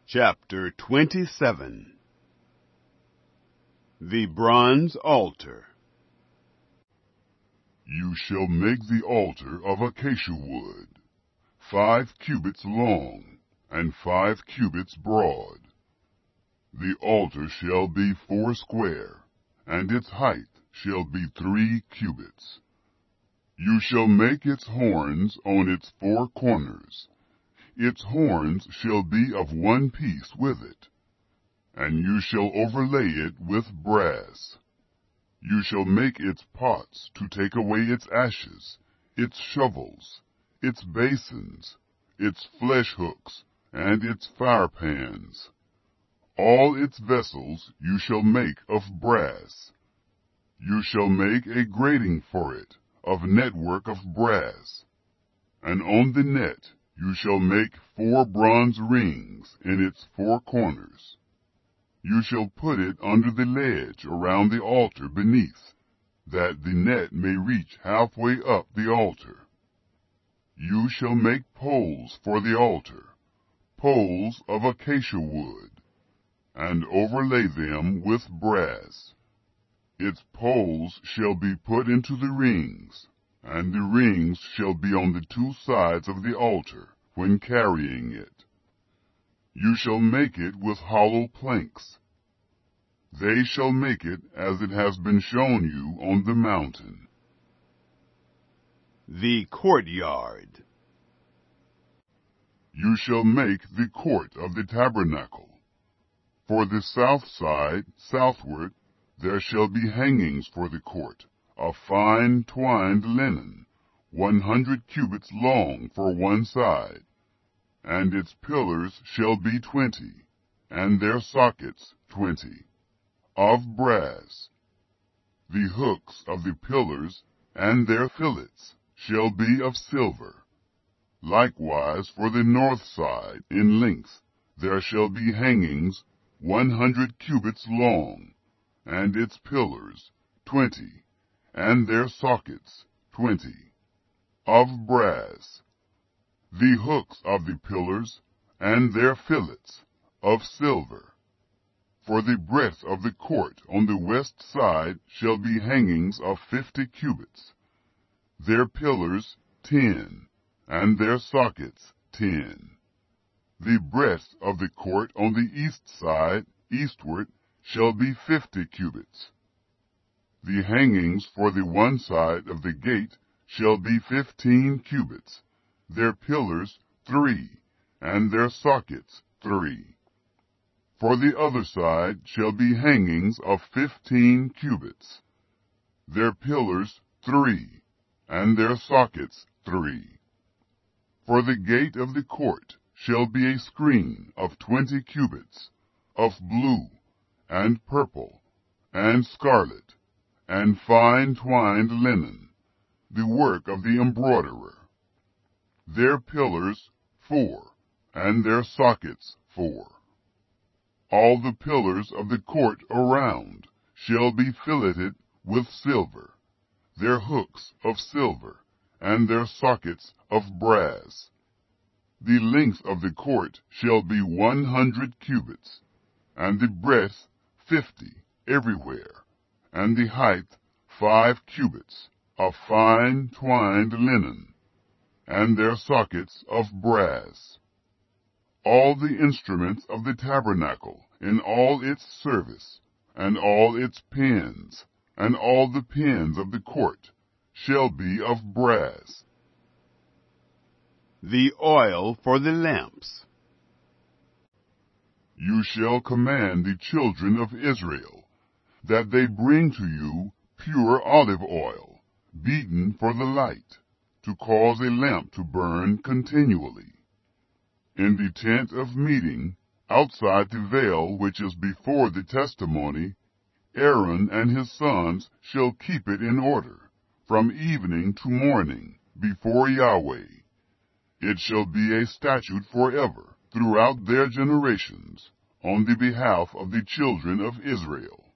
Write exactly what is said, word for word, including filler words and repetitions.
Chapter twenty-seven. The Bronze Altar. You shall make the altar of acacia wood, five cubits long, and five cubits broad. The altar shall be foursquare, and its height shall be three cubits. You shall make its horns on its four corners. Its horns shall be of one piece with it, and you shall overlay it with brass. You shall make its pots to take away its ashes, its shovels, its basins, its flesh hooks, and its firepans. All its vessels you shall make of brass. You shall make a grating for it of network of brass, and on the net you shall make four bronze rings in its four corners. You shall put it under the ledge around the altar beneath, that the net may reach halfway up the altar. You shall make poles for the altar, poles of acacia wood, and overlay them with brass. Its poles shall be put into the rings, and the rings shall be on the two sides of the altar when carrying it. You shall make it with hollow planks. They shall make it as it has been shown you on the mountain. The Courtyard. You shall make the court of the tabernacle. For the south side, southward, there shall be hangings for the court, of fine twined linen, one hundred cubits long for one side, and its pillars shall be twenty, and their sockets twenty, of brass. The hooks of the pillars and their fillets shall be of silver. Likewise for the north side in length there shall be hangings one hundred cubits long, and its pillars twenty, and their sockets twenty, of brass. The hooks of the pillars and their fillets of silver. For the breadth of the court on the west side shall be hangings of fifty cubits, their pillars ten, and their sockets ten. The breadth of the court on the east side, eastward, shall be fifty cubits. The hangings for the one side of the gate shall be fifteen cubits, their pillars three, and their sockets three. For the other side shall be hangings of fifteen cubits, their pillars three, and their sockets three. For the gate of the court shall be a screen of twenty cubits, of blue, and purple, and scarlet, and fine twined linen, the work of the embroiderer. Their pillars four, and their sockets four. All the pillars of the court around shall be filleted with silver, their hooks of silver, and their sockets of brass. The length of the court shall be one hundred cubits, and the breadth fifty everywhere, and the height five cubits, of fine twined linen, and their sockets of brass. All the instruments of the tabernacle in all its service, and all its pins, and all the pins of the court, shall be of brass. The oil for the lamps. You shall command the children of Israel, that they bring to you pure olive oil, beaten for the light, to cause a lamp to burn continually. In the tent of meeting, outside the veil which is before the testimony, Aaron and his sons shall keep it in order, from evening to morning, before Yahweh. It shall be a statute forever, throughout their generations, on the behalf of the children of Israel.